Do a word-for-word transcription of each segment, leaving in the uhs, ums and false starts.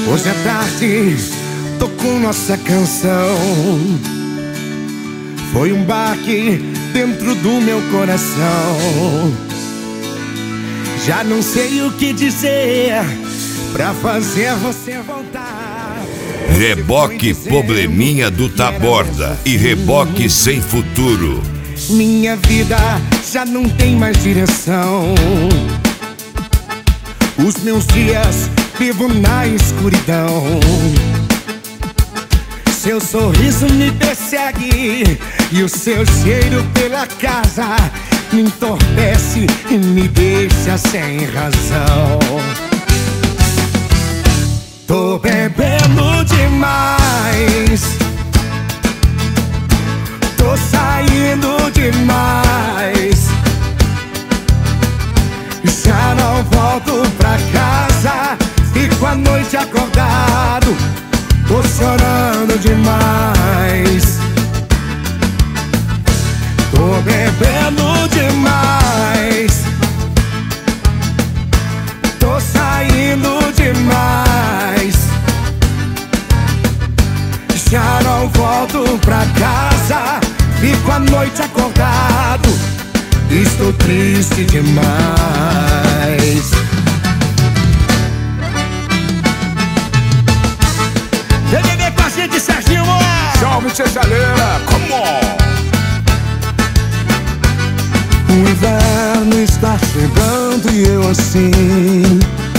Hoje à tarde tocou nossa canção. Foi um baque dentro do meu coração. Já não sei o que dizer pra fazer você voltar. Reboque Probleminha do Taborda e Reboque Sem Futuro. Minha vida já não tem mais direção. Os meus dias vivo na escuridão. Seu sorriso me persegue e o seu cheiro pela casa me entorpece e me deixa sem razão. Tô bebendo demais, tô saindo demais, já não volto pra casa, fico a noite acordado, tô chorando demais. Tô bebendo demais, tô saindo demais, já não volto pra casa, fico a noite acordado, estou triste demais. Vem beber com a gente, Serginho! Salve, tia Chaleira! Come on! O inverno está chegando e eu assim,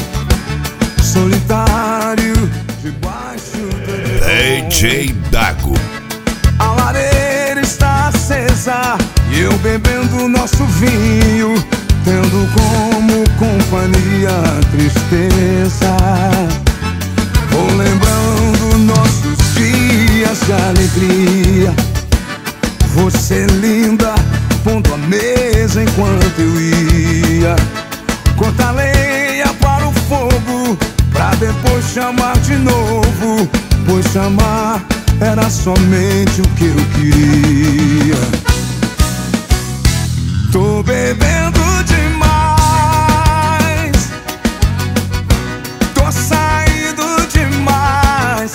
solitário, debaixo do D J Dago. A lareira está acesa e eu bebendo nosso vinho, tendo como companhia a tristeza. Vou lembrando nossos dias de alegria. Você linda, pondo a mesa enquanto eu ia cortar lenha para o fogo, pra depois chamar de novo, pois chamar era somente o que eu queria. Tô bebendo demais, tô saindo demais,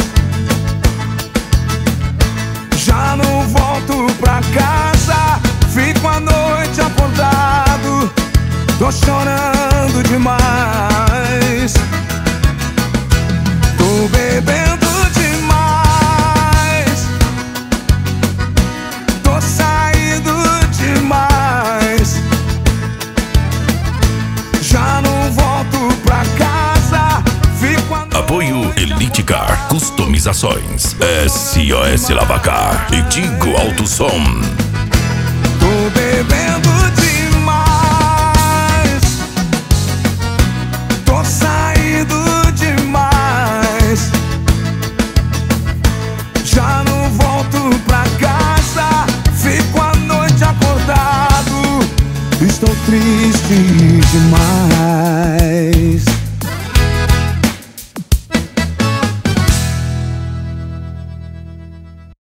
já não volto pra casa, fico a noite acordado, tô chorando demais. Tô bebendo demais, tô saindo demais, já não volto pra casa, fico a noite... Apoio Elite Car Customizações, S O S Lavacar e Tigo Alto Som. Tô bebendo demais, tô saindo demais, já não volto pra casa, fico a noite acordado, estou triste demais.